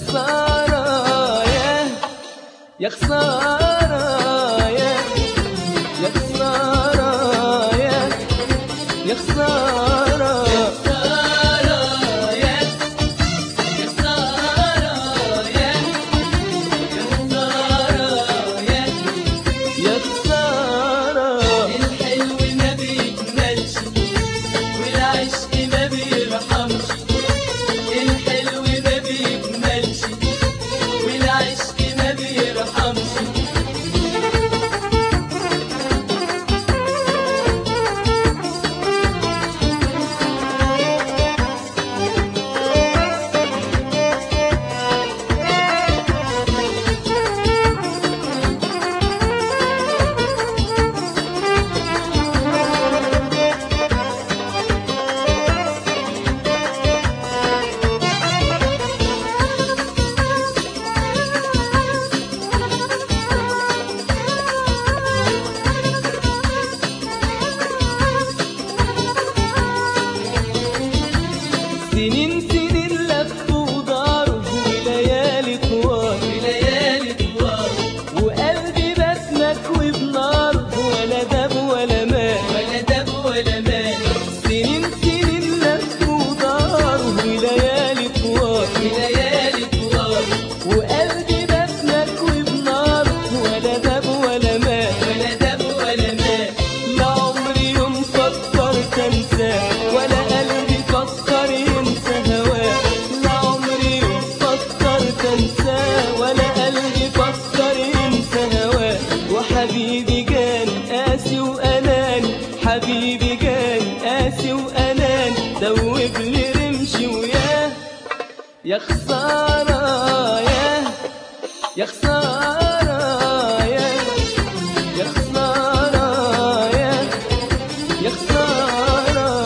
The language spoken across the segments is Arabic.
خسارة يا خسارة يا خسارة يا خسارة سنين لف ودار وليالي طوال وقلبي بسمك وبنار ولا داب ولا مال سنين لف ودار وليالي طوال وقلبي بسمك وبنار ولا داب ولا مال لا عمري يوم فكرت انساه ولا قلبي فكر ينسى هواه لا عمري يوم فكرت انساه ولا قلبي فكر ينسى هواه وحبيبي كان قاسي واناني حبيبي كان قاسي واناني دوب لي رمشي وياه يا خسارة يا خسارة يا خسارة يا خسارة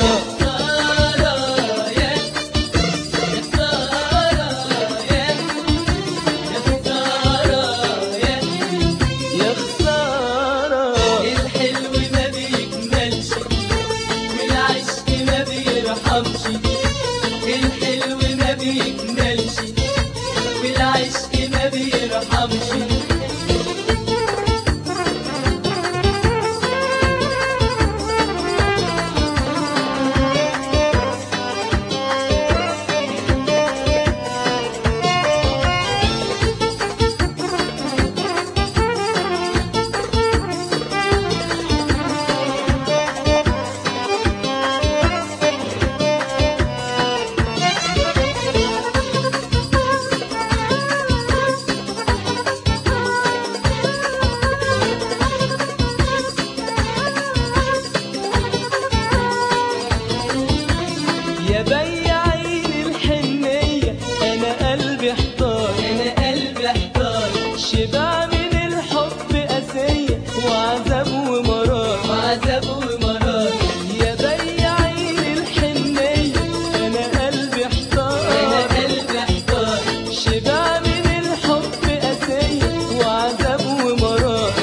يا خسارة الحلو ما بيكملش والعشق ما بيرحمش الحلو ما بيكملش والعشق ما بيرحمش يا بياعين الحنية أنا قلبي احتار شبع من الحب قاسية وعذاب ومرار يا بياعين الحنية أنا قلبي احتار شبع من الحب قاسية وعذاب ومرار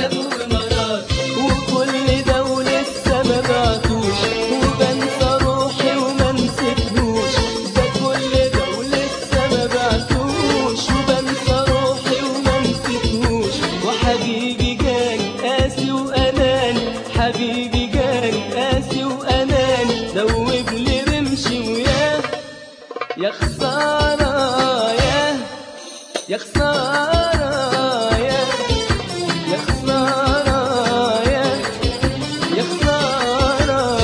وكل ده ولسه ما بعتوش وبنسى روحي وما نسيتهوش ده كل ده ولسه ما بعتوش وبنسى روحي وما نسيتهوش وحبيبي كان قاسي واناني حبيبي كان قاسي واناني دوب لي رمشي وياه يا خسارة يا خسارة يا خسارة يا خسارة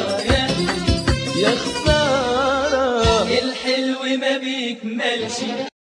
يا خسارة الحلو ما بيكملش